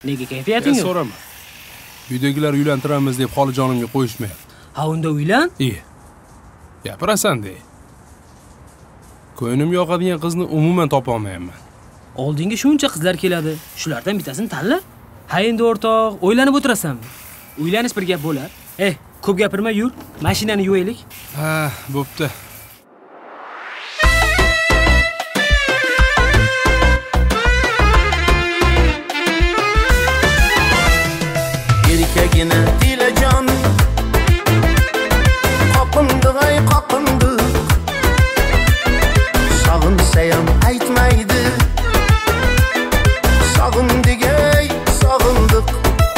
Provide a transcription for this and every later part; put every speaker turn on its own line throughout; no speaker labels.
Nega kayfiyating yo'q?
So'rama. Uydagilar uylantiramiz deb xolijonimga qo'yishmayapti.
Ha, unda uylan.
Gapirasan-de. Ko'nglim yoqadigan qizni umuman topa olmayapman.
Oldinga shuncha qizlar keladi. Shulardan bittasini tanla. Ha, endi o'rtoq, o'ylanib o'tirasanmi? Uylanish bir gap bo'lar. Ko'p gapirma, yur. Mashinani yuvaylik.
Ha, bo'pti.
Erkagina dilajon qoqindi sog'insayam aytmaydi sog'indigay sog'indiq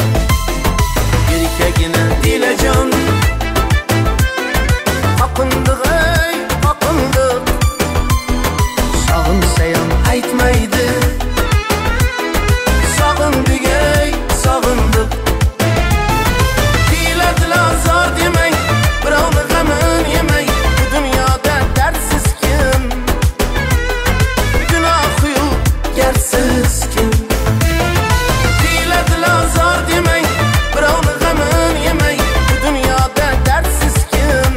erkagina dilajon qoqindiq sog'insayam aytmaydi sog'indigay sog'indiq zor demang, birovni g'amin yemang, bu dunyoda dardsiz kim? Gunohi yo'q, garsiz kim? Diladilon zor demang, birovni g'amin yemang, bu dunyoda dardsiz kim?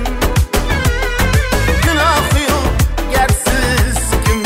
Gunohi yo'q, garsiz kim?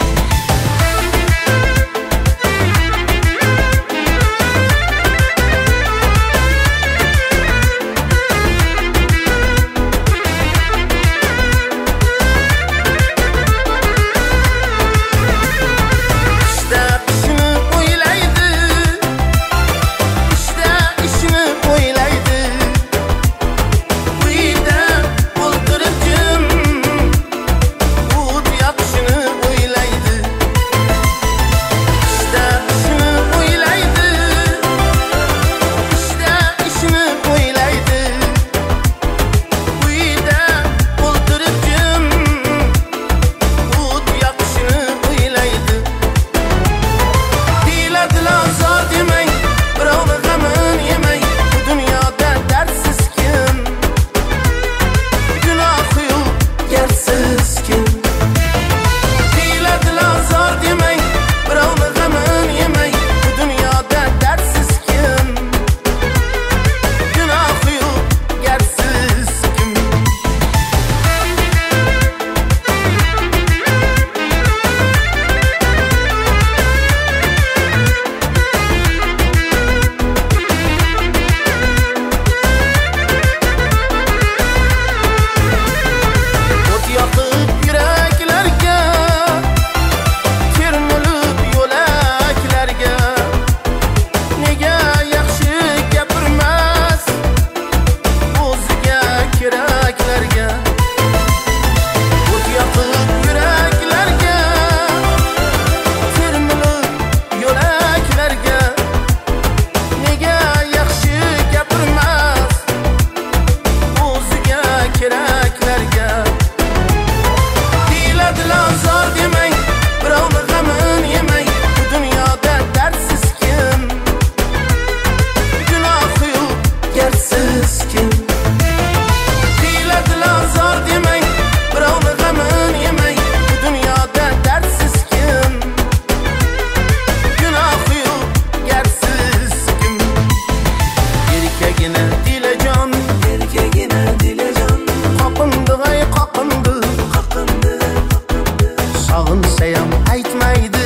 Sog'insayam aytmaydi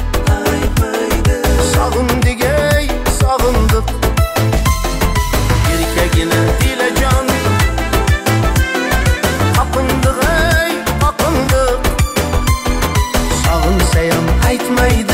sog'indigay sog'indiq erkagina dilajon qoqindiq sog'insayam aytmaydi